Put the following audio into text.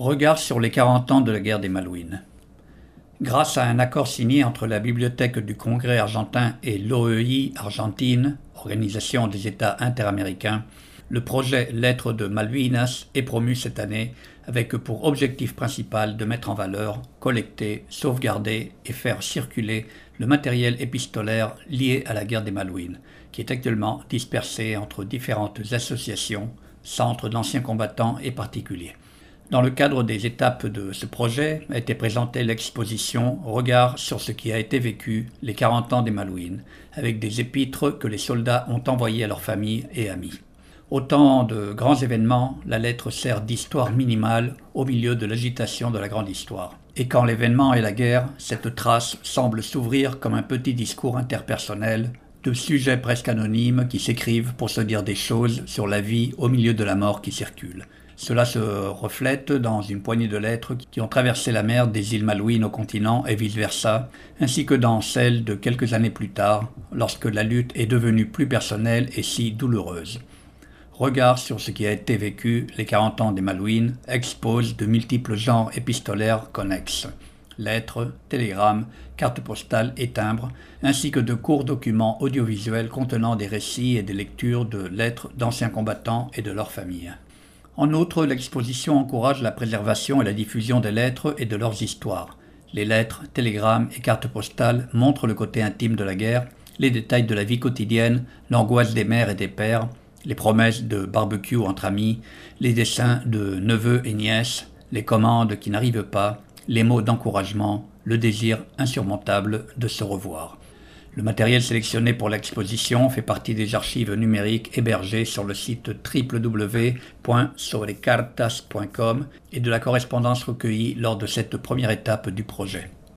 Regard sur les 40 ans de la guerre des Malouines. Grâce à un accord signé entre la Bibliothèque du Congrès argentin et l'OEI Argentine, Organisation des États interaméricains, le projet Lettres de Malvinas est promu cette année avec pour objectif principal de mettre en valeur, collecter, sauvegarder et faire circuler le matériel épistolaire lié à la guerre des Malouines, qui est actuellement dispersé entre différentes associations, centres d'anciens combattants et particuliers. Dans le cadre des étapes de ce projet a été présentée l'exposition « Regard sur ce qui a été vécu les 40 ans des Malouines » avec des épîtres que les soldats ont envoyés à leurs familles et amis. Autant de grands événements, la lettre sert d'histoire minimale au milieu de l'agitation de la grande histoire. Et quand l'événement est la guerre, cette trace semble s'ouvrir comme un petit discours interpersonnel de sujets presque anonymes qui s'écrivent pour se dire des choses sur la vie au milieu de la mort qui circule. Cela se reflète dans une poignée de lettres qui ont traversé la mer des îles Malouines au continent et vice-versa, ainsi que dans celles de quelques années plus tard, lorsque la lutte est devenue plus personnelle et si douloureuse. Regard sur ce qui a été vécu les 40 ans des Malouines expose de multiples genres épistolaires connexes. Lettres, télégrammes, cartes postales et timbres, ainsi que de courts documents audiovisuels contenant des récits et des lectures de lettres d'anciens combattants et de leurs familles. En outre, l'exposition encourage la préservation et la diffusion des lettres et de leurs histoires. Les lettres, télégrammes et cartes postales montrent le côté intime de la guerre, les détails de la vie quotidienne, l'angoisse des mères et des pères, les promesses de barbecue entre amis, les dessins de neveux et nièces, les commandes qui n'arrivent pas, les mots d'encouragement, le désir insurmontable de se revoir. Le matériel sélectionné pour l'exposition fait partie des archives numériques hébergées sur le site www.sobrecartas.com et de la correspondance recueillie lors de cette première étape du projet.